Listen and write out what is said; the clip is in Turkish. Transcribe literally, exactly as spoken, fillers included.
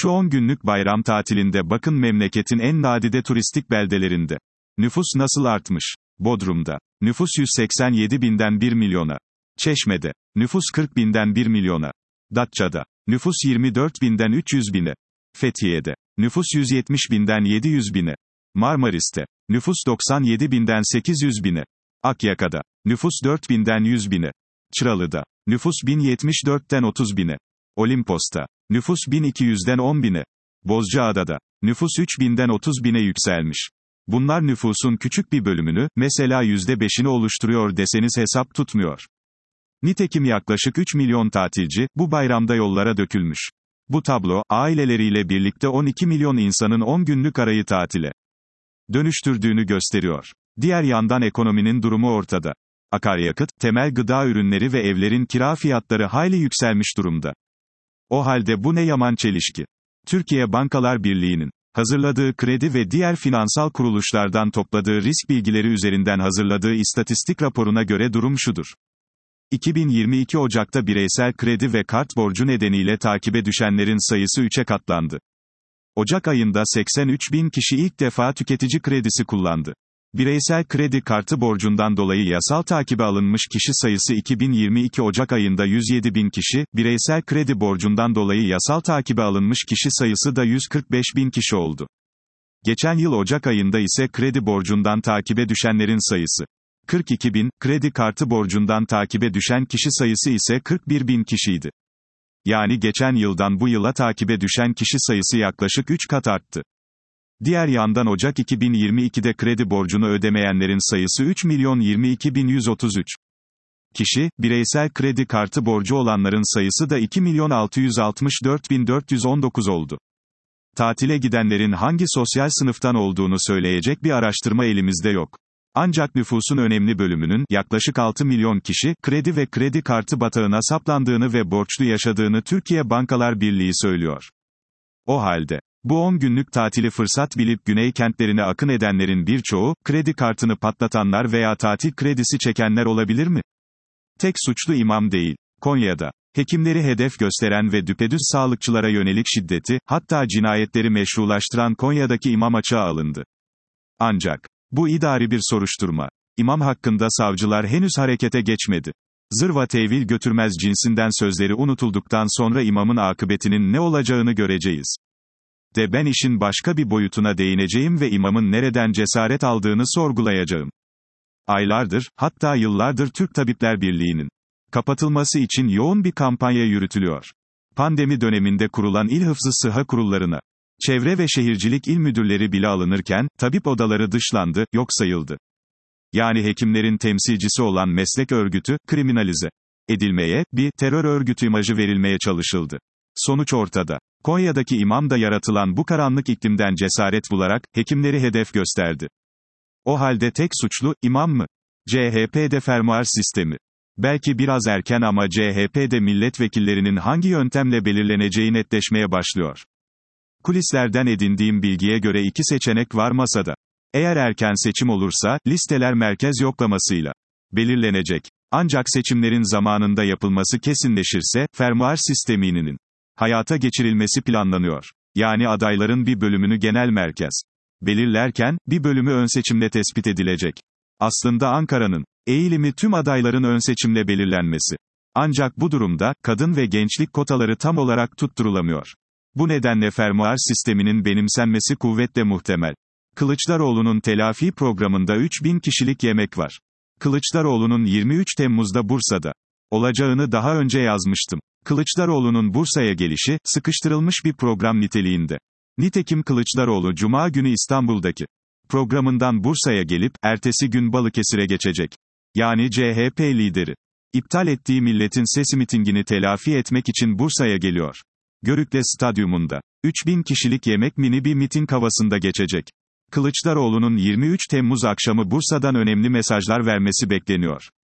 Şu on günlük bayram tatilinde bakın memleketin en nadide turistik beldelerinde. Nüfus nasıl artmış? Bodrum'da. Nüfus yüz seksen yedi binden bir milyona. Çeşme'de. Nüfus kırk binden bir milyona. Datça'da. Nüfus yirmi dört binden üç yüz bine. Fethiye'de. Nüfus yüz yetmiş binden yedi yüz bine. Marmaris'te. Nüfus doksan yedi binden sekiz yüz bine. Akyaka'da. Nüfus dört binden yüz bine. Çıralı'da. Nüfus bin yetmiş dörtten otuz bine. Olimpos'ta. Nüfus bin iki yüzden on bine. Bozcaada'da. Nüfus üç binden otuz bine yükselmiş. Bunlar nüfusun küçük bir bölümünü, mesela yüzde beşini oluşturuyor deseniz hesap tutmuyor. Nitekim yaklaşık üç milyon tatilci, bu bayramda yollara dökülmüş. Bu tablo, aileleriyle birlikte on iki milyon insanın on günlük arayı tatile dönüştürdüğünü gösteriyor. Diğer yandan ekonominin durumu ortada. Akaryakıt, temel gıda ürünleri ve evlerin kira fiyatları hayli yükselmiş durumda. O halde bu ne yaman çelişki. Türkiye Bankalar Birliği'nin hazırladığı kredi ve diğer finansal kuruluşlardan topladığı risk bilgileri üzerinden hazırladığı istatistik raporuna göre durum şudur. iki bin yirmi iki Ocak'ta bireysel kredi ve kart borcu nedeniyle takibe düşenlerin sayısı üçe katlandı. Ocak ayında seksen üç bin kişi ilk defa tüketici kredisi kullandı. Bireysel kredi kartı borcundan dolayı yasal takibe alınmış kişi sayısı iki bin yirmi iki Ocak ayında yüz yedi bin kişi, bireysel kredi borcundan dolayı yasal takibe alınmış kişi sayısı da yüz kırk beş bin kişi oldu. Geçen yıl Ocak ayında ise kredi borcundan takibe düşenlerin sayısı kırk iki bin, kredi kartı borcundan takibe düşen kişi sayısı ise kırk bir bin kişiydi. Yani geçen yıldan bu yıla takibe düşen kişi sayısı yaklaşık üç kat arttı. Diğer yandan Ocak iki bin yirmi ikide kredi borcunu ödemeyenlerin sayısı üç milyon yirmi iki bin yüz otuz üç kişi, bireysel kredi kartı borcu olanların sayısı da iki milyon altı yüz altmış dört bin dört yüz on dokuz oldu. Tatile gidenlerin hangi sosyal sınıftan olduğunu söyleyecek bir araştırma elimizde yok. Ancak nüfusun önemli bölümünün, yaklaşık altı milyon kişi, kredi ve kredi kartı batağına saplandığını ve borçlu yaşadığını Türkiye Bankalar Birliği söylüyor. O halde, bu on günlük tatili fırsat bilip güney kentlerine akın edenlerin birçoğu, kredi kartını patlatanlar veya tatil kredisi çekenler olabilir mi? Tek suçlu imam değil. Konya'da, hekimleri hedef gösteren ve düpedüz sağlıkçılara yönelik şiddeti, hatta cinayetleri meşrulaştıran Konya'daki imam açığa alındı. Ancak, bu idari bir soruşturma. İmam hakkında savcılar henüz harekete geçmedi. Zırva tevil götürmez cinsinden sözleri unutulduktan sonra imamın akıbetinin ne olacağını göreceğiz. De ben işin başka bir boyutuna değineceğim ve imamın nereden cesaret aldığını sorgulayacağım. Aylardır, hatta yıllardır Türk Tabipler Birliği'nin kapatılması için yoğun bir kampanya yürütülüyor. Pandemi döneminde kurulan İl Hıfzı Sıha kurullarına Çevre ve Şehircilik İl Müdürleri bile alınırken, tabip odaları dışlandı, yok sayıldı. Yani hekimlerin temsilcisi olan meslek örgütü, kriminalize edilmeye, bir terör örgütü imajı verilmeye çalışıldı. Sonuç ortada. Konya'daki imam da yaratılan bu karanlık iklimden cesaret bularak, hekimleri hedef gösterdi. O halde tek suçlu, imam mı? C H P'de fermuar sistemi. Belki biraz erken ama C H P'de milletvekillerinin hangi yöntemle belirleneceği netleşmeye başlıyor. Kulislerden edindiğim bilgiye göre iki seçenek var masada. Eğer erken seçim olursa, listeler merkez yoklamasıyla belirlenecek. Ancak seçimlerin zamanında yapılması kesinleşirse, fermuar sisteminin hayata geçirilmesi planlanıyor. Yani adayların bir bölümünü genel merkez belirlerken, bir bölümü ön seçimle tespit edilecek. Aslında Ankara'nın eğilimi tüm adayların ön seçimle belirlenmesi. Ancak bu durumda, kadın ve gençlik kotaları tam olarak tutturulamıyor. Bu nedenle fermuar sisteminin benimsenmesi kuvvetle muhtemel. Kılıçdaroğlu'nun telafi programında üç bin kişilik yemek var. Kılıçdaroğlu'nun yirmi üç Temmuz'da Bursa'da olacağını daha önce yazmıştım. Kılıçdaroğlu'nun Bursa'ya gelişi, sıkıştırılmış bir program niteliğinde. Nitekim Kılıçdaroğlu Cuma günü İstanbul'daki programından Bursa'ya gelip, ertesi gün Balıkesir'e geçecek. Yani C H P lideri, iptal ettiği Milletin Sesi mitingini telafi etmek için Bursa'ya geliyor. Görükle Stadyumunda, üç bin kişilik yemek mini bir miting havasında geçecek. Kılıçdaroğlu'nun yirmi üç Temmuz akşamı Bursa'dan önemli mesajlar vermesi bekleniyor.